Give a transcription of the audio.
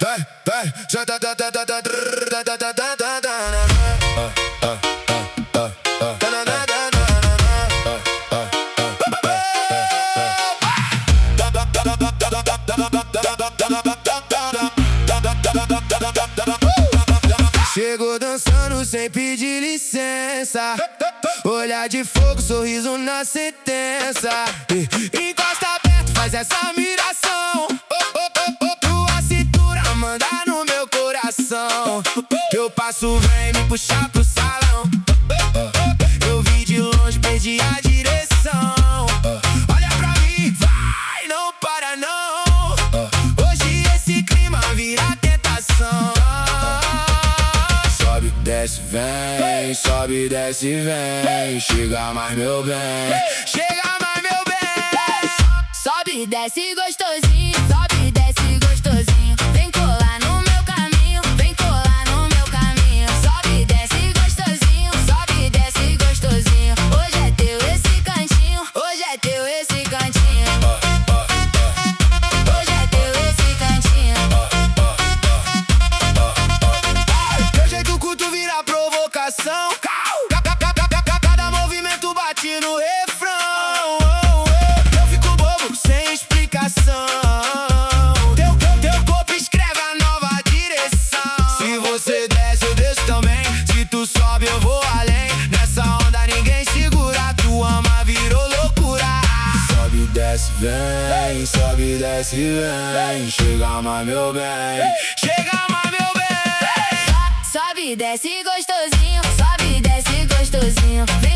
Chegou dançando sem pedir licença, olhar de fogo, sorriso na sentença. Encosta perto, faz essa miração. Tua cintura manda no meu coração. Eu passo, vem me puxar pro salão. Eu vi de longe, perdi a direção. Olha pra mim, vai, não para não. Hoje esse clima vira tentação. Sobe, desce, vem, sobe, desce, vem. Chega mais, meu bem, chega mais, meu bem. Sobe, desce gostosinho, sobe, desce gostosinho. Vem colar no meu caminho, vem colar no meu caminho. Sobe, desce gostosinho, sobe, desce gostosinho. Hoje é teu esse cantinho, hoje é teu esse cantinho. Hoje é teu esse cantinho. Teu jeito curto vira provocação. Cada movimento bate no refrão. Eu fico bobo sem explicação. Teu corpo escreve a nova direção. Se você desce, eu desço também. Se tu sobe, eu vou além. Nessa onda ninguém segura. Tu ama, virou loucura. Sobe, desce, vem. Sobe, desce, vem. Chega mais, meu bem. Chega mais, meu bem. Sobe, desce gostosinho, sobe, desce gostosinho.